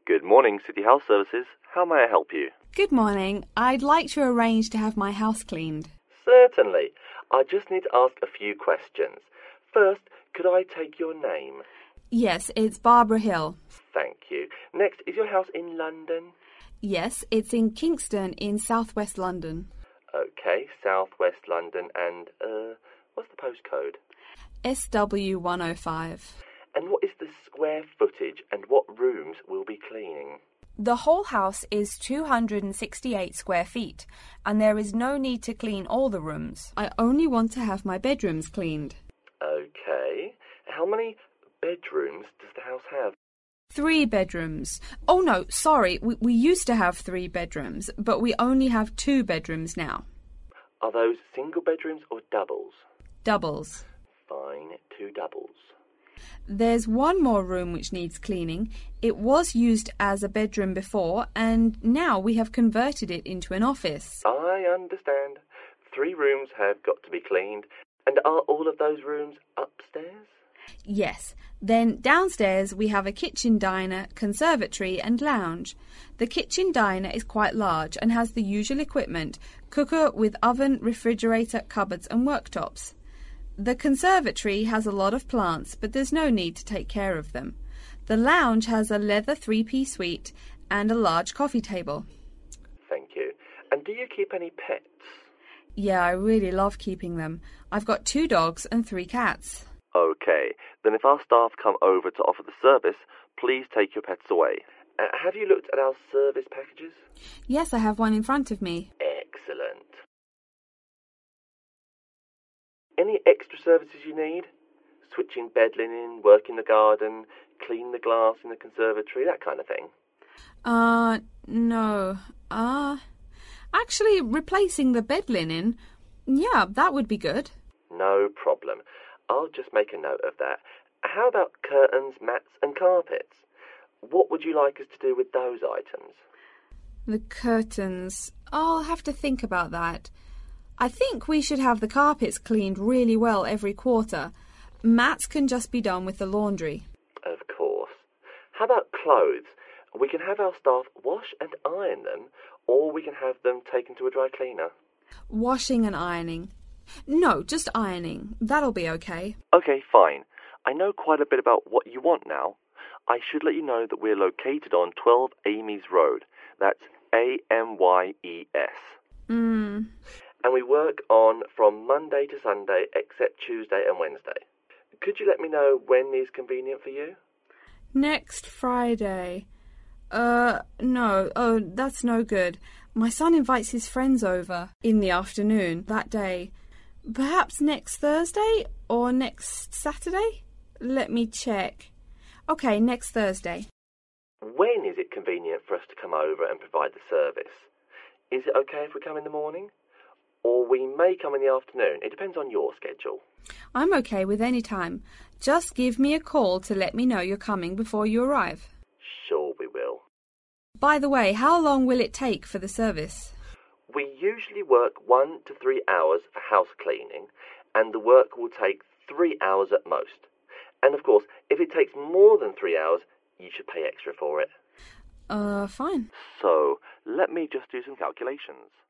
Good morning, City House Services. How may I help you? Good morning. I'd like to arrange to have my house cleaned. Certainly. I just need to ask a few questions. First, could I take your name? Yes, it's Barbara Hill. Thank you. Next, is your house in London? Yes, it's in Kingston in southwest London. Okay, southwest London and, what's the postcode? SW105. And what is the square footage and what rooms will be cleaning? The whole house is 268 square feet, and there is no need to clean all the rooms. I only want to have my bedrooms cleaned. Okay. How many bedrooms does the house have? 3 bedrooms. Oh no, sorry, we used to have 3 bedrooms, but we only have 2 bedrooms now. Are those single bedrooms or doubles? Doubles. Fine, 2 doubles. There's one more room which needs cleaning. It was used as a bedroom before, and now we have converted it into an office. I understand. 3 rooms have got to be cleaned. And are all of those rooms upstairs? Yes. Then downstairs we have a kitchen diner, conservatory and lounge. The kitchen diner is quite large and has the usual equipment: cooker with oven, refrigerator, cupboards and worktops. The conservatory has a lot of plants, but there's no need to take care of them. The lounge has a leather 3-piece suite and a large coffee table. Thank you. And do you keep any pets? Yeah, I really love keeping them. I've got 2 dogs and 3 cats. Okay, then if our staff come over to offer the service, please take your pets away. Have you looked at our service packages? Yes, I have one in front of me. Excellent. Any extra services you need? Switching bed linen, work in the garden, clean the glass in the conservatory, that kind of thing? No. Actually, replacing the bed linen, yeah, that would be good. No problem. I'll just make a note of that. How about curtains, mats and carpets? What would you like us to do with those items? The curtains. I'll have to think about that. I think we should have the carpets cleaned really well every quarter. Mats can just be done with the laundry. Of course. How about clothes? We can have our staff wash and iron them, or we can have them taken to a dry cleaner. Washing and ironing. No, just ironing. That'll be okay. Okay, fine. I know quite a bit about what you want now. I should let you know that we're located on 12 Amy's Road. That's AMYES. And we work on from Monday to Sunday except Tuesday and Wednesday. Could you let me know when is convenient for you? Next Friday. No. Oh, that's no good. My son invites his friends over in the afternoon that day. Perhaps next Thursday or next Saturday? Let me check. Okay, next Thursday. When is it convenient for us to come over and provide the service? Is it okay if we come in the morning? Or we may come in the afternoon. It depends on your schedule. I'm okay with any time. Just give me a call to let me know you're coming before you arrive. Sure we will. By the way, how long will it take for the service? We usually work 1 to 3 hours for house cleaning, and the work will take 3 hours at most. And of course, if it takes more than 3 hours, you should pay extra for it. Fine. So, let me just do some calculations.